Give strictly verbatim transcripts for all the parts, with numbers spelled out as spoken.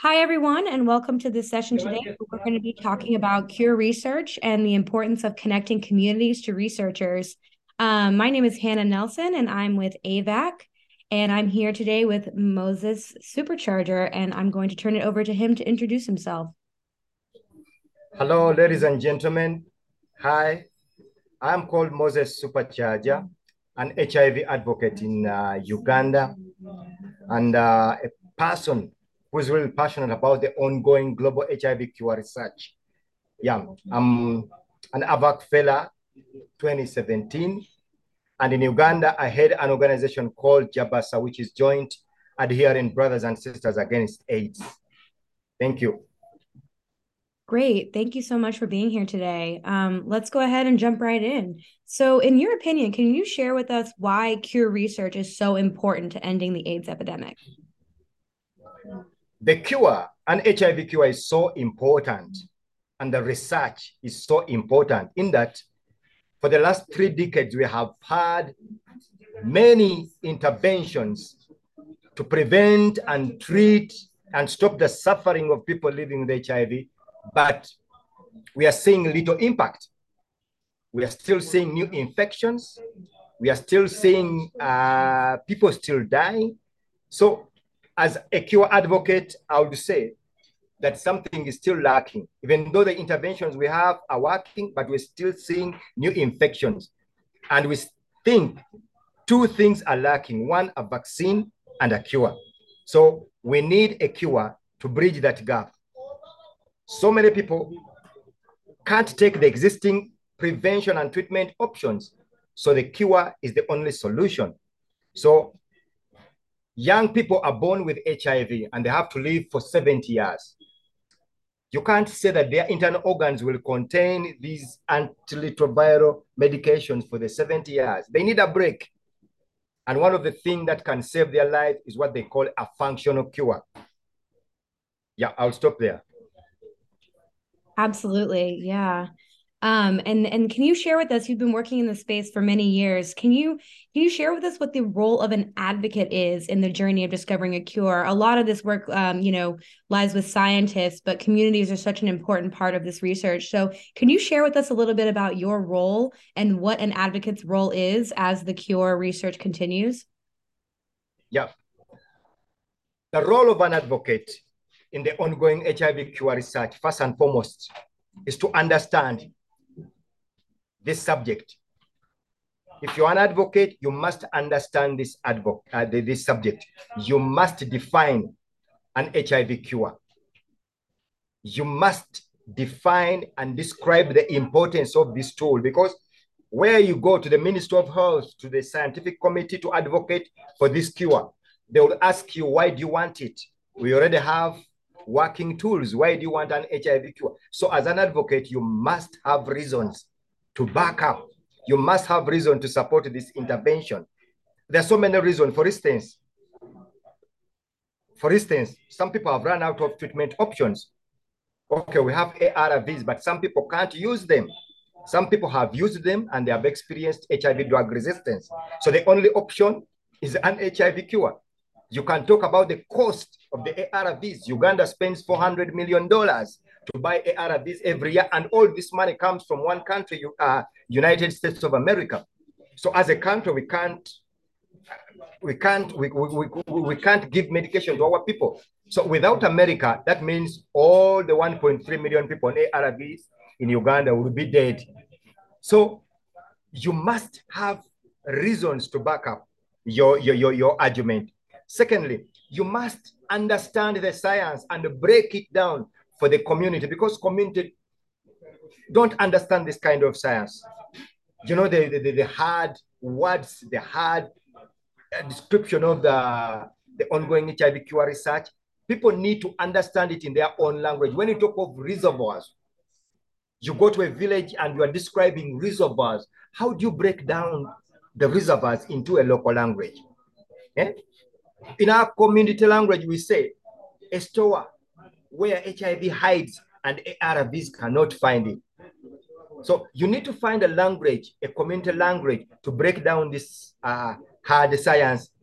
Hi, everyone, and welcome to this session today. We're going to be talking about cure research and the importance of connecting communities to researchers. Um, my name is Hannah Nelson, and I'm with A V A C, and I'm here today with Moses Supercharger, and I'm going to turn it over to him to introduce himself. Hello, ladies and gentlemen. Hi, I'm called Moses Supercharger, an H I V advocate in uh, Uganda, and uh, a person who's really passionate about the ongoing global H I V cure research. Yeah, I'm an A V A C fellow twenty seventeen, and in Uganda, I head an organization called JABASA, which is Joint Adherent Brothers and Sisters Against AIDS. Thank you. Great. Thank you so much for being here today. Um, let's go ahead and jump right in. So, in your opinion, can you share with us why cure research is so important to ending the AIDS epidemic? The cure, an H I V cure, is so important, and the research is so important in that for the last three decades, we have had many interventions to prevent and treat and stop the suffering of people living with H I V, but we are seeing little impact. We are still seeing new infections. We are still seeing uh, people still dying. So, as a cure advocate, I would say that something is still lacking. Even though the interventions we have are working, but we're still seeing new infections. And we think two things are lacking: one, a vaccine, and a cure. So we need a cure to bridge that gap. So many people can't take the existing prevention and treatment options. So the cure is the only solution. So young people are born with H I V and they have to live for seventy years. You can't say that their internal organs will contain these antiretroviral medications for the seventy years. They need a break. And one of the things that can save their life is what they call a functional cure. Yeah, I'll stop there. Absolutely. Yeah. Um, and and can you share with us, you've been working in the space for many years. Can you can you share with us what the role of an advocate is in the journey of discovering a cure? A lot of this work, um, you know, lies with scientists, but communities are such an important part of this research. So can you share with us a little bit about your role and what an advocate's role is as the cure research continues? Yeah. The role of an advocate in the ongoing H I V cure research, first and foremost, is to understand this subject. If you're an advocate, you must understand this, advo uh, this subject. You must define an H I V cure. You must define and describe the importance of this tool, because where you go to the Ministry of Health, to the scientific committee to advocate for this cure, they will ask you, why do you want it? We already have working tools. Why do you want an H I V cure? So as an advocate, you must have reasons to back up. You must have reason to support this intervention. There are so many reasons. For instance, for instance, some people have run out of treatment options. Okay, we have A R Vs, but some people can't use them. Some people have used them and they have experienced H I V drug resistance. So the only option is an H I V cure. You can talk about the cost of the A R Vs. Uganda spends four hundred million dollars to buy A R Vs every year, and all this money comes from one country, uh, United States of America. So as a country, we can't we can't we, we, we, we can't give medication to our people. So without America, that means all the one point three million people on A R Vs in Uganda will be dead. So you must have reasons to back up your, your, your, your argument. Secondly, you must understand the science and break it down for the community, because community don't understand this kind of science. You know, the, the, the hard words, the hard description of the, the ongoing H I V cure research. People need to understand it in their own language. When you talk of reservoirs, you go to a village and you are describing reservoirs. How do you break down the reservoirs into a local language? Eh? In our community language, we say a store where H I V hides and A R Vs cannot find it. So you need to find a language, a community language, to break down this uh, hard science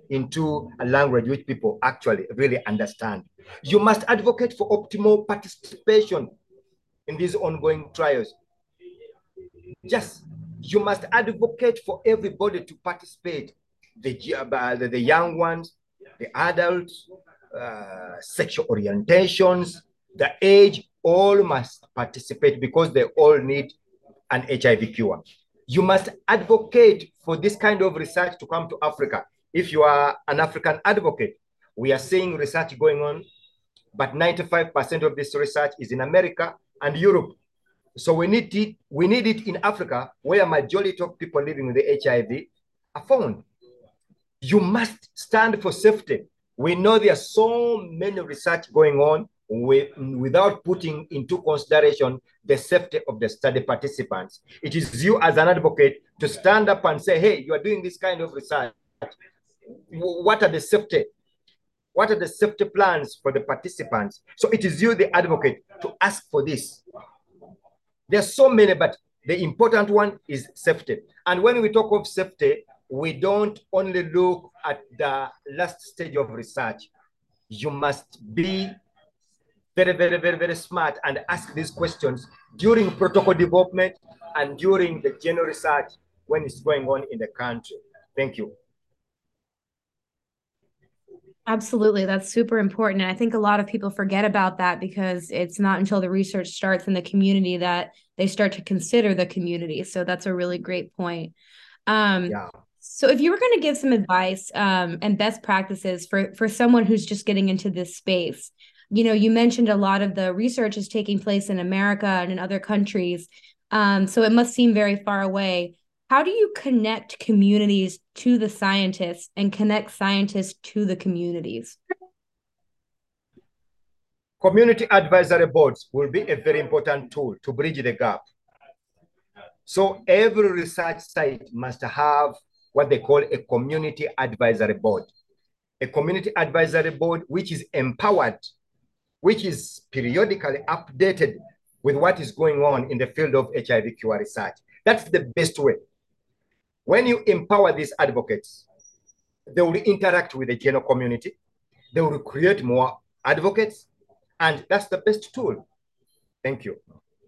into a language which people actually really understand. You must advocate for optimal participation in these ongoing trials. Just, you must advocate for everybody to participate, the, the, the young ones, the adults, uh, sexual orientations, the age, all must participate because they all need an H I V cure. You must advocate for this kind of research to come to Africa. If you are an African advocate, we are seeing research going on, but ninety-five percent of this research is in America and Europe. So we need it, we need it in Africa, where a majority of people living with the H I V are found. You must stand for safety. We know there are so many research going on with, without putting into consideration the safety of the study participants. It is you as an advocate to stand up and say, hey, you are doing this kind of research. What are the safety? What are the safety plans for the participants? So it is you, the advocate, to ask for this. There's so many, but the important one is safety. And when we talk of safety, we don't only look at the last stage of research. You must be very, very, very, very smart and ask these questions during protocol development and during the general research when it's going on in the country. Thank you. Absolutely. That's super important. And I think a lot of people forget about that because it's not until the research starts in the community that they start to consider the community. So that's a really great point. Um, yeah. So if you were going to give some advice um, and best practices for, for someone who's just getting into this space, you know, you mentioned a lot of the research is taking place in America and in other countries. Um, so it must seem very far away. How do you connect communities to the scientists and connect scientists to the communities? Community advisory boards will be a very important tool to bridge the gap. So every research site must have what they call a community advisory board. A community advisory board which is empowered, which is periodically updated with what is going on in the field of H I V cure research. That's the best way. When you empower these advocates, they will interact with the general community, they will create more advocates, and that's the best tool. Thank you.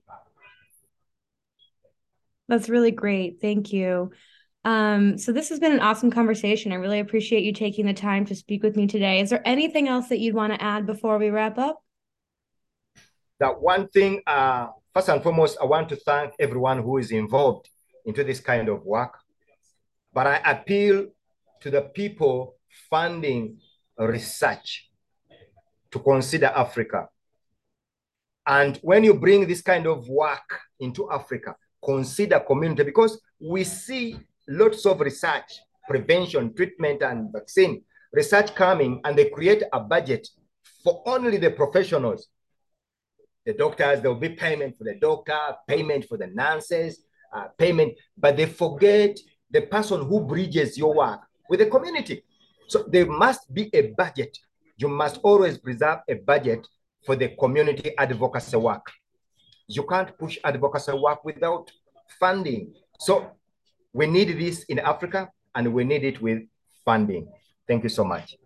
That's really great. Thank you. Um, so this has been an awesome conversation. I really appreciate you taking the time to speak with me today. Is there anything else that you'd want to add before we wrap up? That one thing, uh, first and foremost, I want to thank everyone who is involved into this kind of work. But I appeal to the people funding research to consider Africa. And when you bring this kind of work into Africa, consider community, because we see lots of research, prevention, treatment, and vaccine research coming, and they create a budget for only the professionals. The doctors, there will be payment for the doctor, payment for the nurses, uh, payment, but they forget the person who bridges your work with the community. So there must be a budget. You must always preserve a budget for the community advocacy work. You can't push advocacy work without funding. So we need this in Africa, and we need it with funding. Thank you so much.